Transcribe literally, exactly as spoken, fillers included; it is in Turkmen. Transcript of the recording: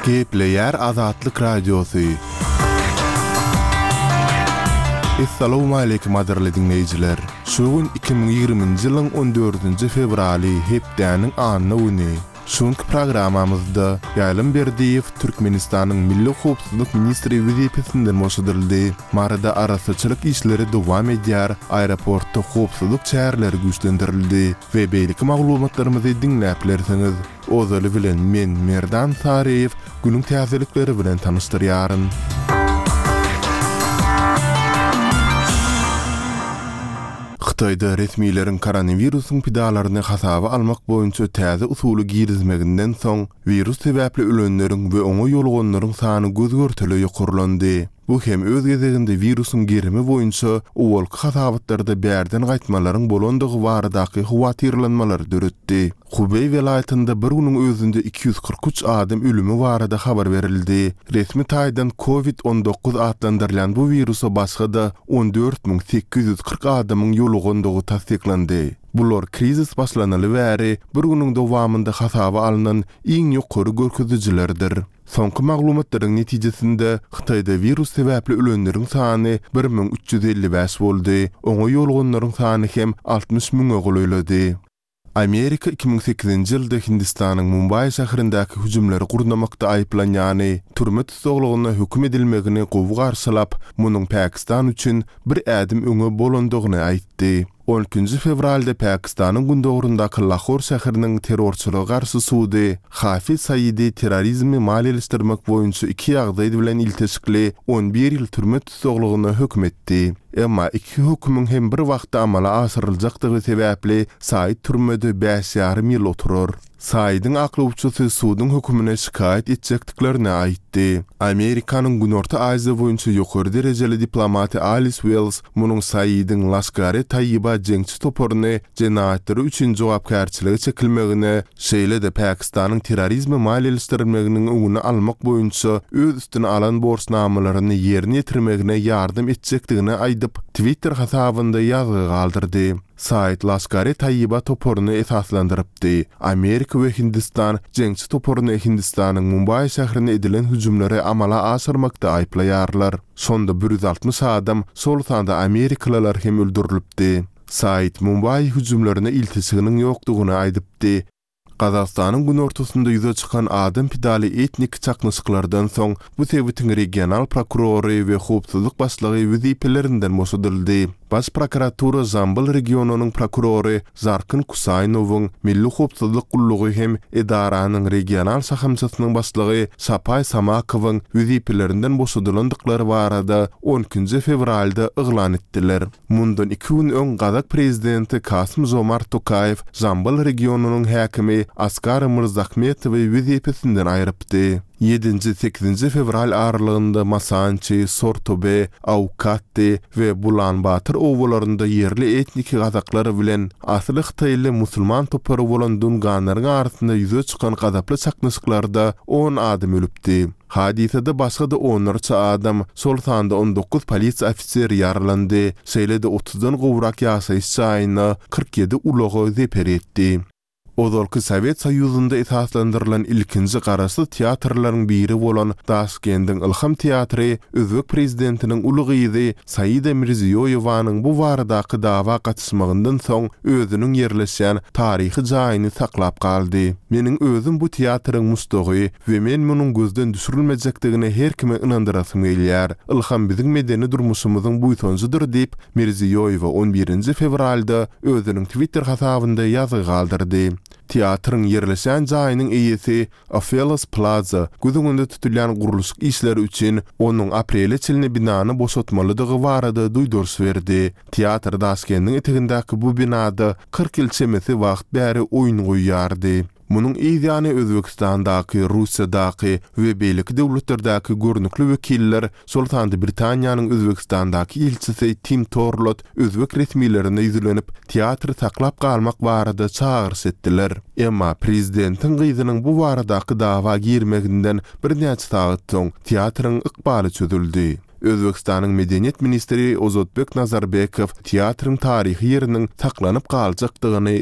Gepleyer Azatlyk Radiosu. Assalamu alaykum aderli dinleyijiler. Şuun iki bin ýygrymynjy ýylyň on dördünji fevraly hepdäniň anyny uny. Şuňky programamyzda Ýalym Berdiýew Türkmenistanyň Milli Howpsuzlyk ministri wezipetinden moşdyryldy. Marada arasyçylyk işleri dowam edýär, aeroportda howpsuzlyk çäreleri güýçlendirildi we beýleki maglumatlarymyzy dinläp bilersiňiz. Ozaly bilen men Merdan Sareýew günüň täzelikleri bilen tanışdyrýaryn. Xitayda resmiýlerin koronawirusyň pidalaryny hasaba almak boýunça täze usuly girizmeginden soň virus sebäpli ölenleriň we oňa ýolgonlaryň sany gözgörteli ýokurlandy. Bu hem öz gezeginde virusun girimi boýunça owalky hasabatlarda bärden gaýtmalaryň bolandygy baradaky howatyrlanmalar döretdi. Hubey welaýatynda bir güniň özünde iki yüz kırk üç adam ölümi barada habar berildi. Resmi taýdan covid on dokuz adlandyrylan bu virusa başga on dört bin sekiz yüz kırk adamyň ýolgondygy tasdiklandy. Bular krizis başlanaly bäri bir güniň dowamynda hasaba alynan iň ýokary görkezjilerdir. Soňky maglumatlaryň netijesinde Xitayda virus sebäpli ölenleriň sany bir bin üç yüz elli beş boldy, oňa ýolgonlaryň sany hem altmış miňe golaýlady. Amerika iki bin sekizinji ýylda Hindistanyň Mumbai şäherindäki hüjümleri gurnamakda aýplanýany, türme tutuglygyna hökm edilmegini gowy garşylap, munyň Pakistan üçin bir ädim öňe bolandygyny aýtdy. on ikinji fevralda Pakistanyň gündogrundaky Lahore şäheriniň terrorçylyga garşy sudy Hafiz Saidi terrorizmi maliýeleşdirmek boýunça iki ýagdaý bilen ilteşikli on bir ýyl türme tutuglygyna hökm etdi. Emma iki hökmüň hem bir wagtda amala aşyryljakdygy sebäpli Said türmede beş ýarym ýyl oturur. Saidin aklı uçusu suudun hökümüne şikayet etjekdiklerini aýtdy. Amerikanyň Günorta Aziýa boýunça ýokary derejeli diplomati Alice Wells munyň Saidin Laskary Tayyiba jeňçi toporuny jenaýatları üçin jogapkärçiligi çekilmegine, şeýle de Pakistanyň terrorizmi maliýeleşdirilmeginiň öňüni almak boýunça öz üstüne alan borçnamalaryny ýerine ýetirmegine ýardym etjekdigini aýdyp Twitter hasabynda ýazgy galdyrdy. Said Laskary Tayyiba toporunu esaslandyrypdy. Amerika we Hindistan jeňçi toporunu Hindistanyň Mumbai şäherine edilen hüjümleri amala aşyrmakda aýplaýarlar. Sonda bir yüz altmış adam, sol sanda Amerikalılar hem öldürilipdi. Said Mumbai hüjümlerine iltisiginiň ýokdugyny aýdypdy. Gazakstanyň gün ortasynda ýüze çykan adam pidali etnik çaknysyklardan soň bu sebäpden regional prokurory we howpsuzlyk başlygy wezipelerinden moşdyryldy. Baş prokuratura Zambal regionunyň prokurory Zarkyn Kusaýnowyň Milli Howpsuzlyk gullugy hem edaranyň regional sahamçysynyň başlygy Sapay Samakowyň wezipelerinden boşadylandykları barada on ikinji fevralda yglan etdiler. Mundan iki gün öň Gazak prezidenti Kasym-Jomart Tokayew Zambal regionunyň häkimi Askar Mirzahmetowy wezipesinden aýrypdy. yedinji sekizinji fevral aralygynda Masançy, Sortobe, Awkatty we Bulanbatyr owalarynda yerli etnik gazaklar bilen asly Xitayly musulman topary bolan dunganlaryň arasynda ýüze çykan gazaply çaknysyklarda on adam ölüpdi. Hadisede başga da onlarça adam, sol sanda on dokuz polis ofiseri ýaralandy, şeýle de otuzdan gowrak ýaşaýyş aýyna kırk yedi ulagy zeper etdi. Ozalky Sowet Soýuzynda esaslandyrylan ilkinji garasy teatrlaryň biri bolan Daşkendiň Ilham teatry Özbek prezidentiniň ulugyzy Said Mirziýoýewanyň bu baradaky dawa gatnaşmagyndan soň özüniň ýerleşýän taryhy jaýyny saklap galdy. Meniň özüm bu teatryň mustagy we men munyň gözden düşürilmejekdigine her kime inandyrasym gelýär. Ilham biziň medeni durmuşymyzyň buýsanjydyr diýip Mirziýoýew on birinji fevralda özüniň Twitter hasabynda ýazy galdyrdy. Teatrın yerleşen jaýynyň eýesi Ophelas Plaza gözüňde tutulýan guruluş işleri üçin onuň aprele çilini binany boşaltmalydygy barada duýdurş berdi. Teatr Daşkendiň etegindäki bu binada kırk ýyl çemesi wagt bäri oýun goýýardy. Munyň ýa-ni Özbekistandaky, Russiýadaky we beýleki döwletlerdeäki görnükli wekiller Sultan Britaniýanyň Özbekistandaky elçisi Tim Torlot özbek resmiýetlerine ýüzlenip teatry saklap galmak barada çağırş etdiler. Emma prezidentiň gyzynyň bu baradaky dawa girmeginden bir näçe saat soň teatryň ykbaly çözüldi. Özbekistanyň Medeniýet ministri Ozodbek Nazarbekow teatrın tarihi yerinin saklanyp galjakdygyny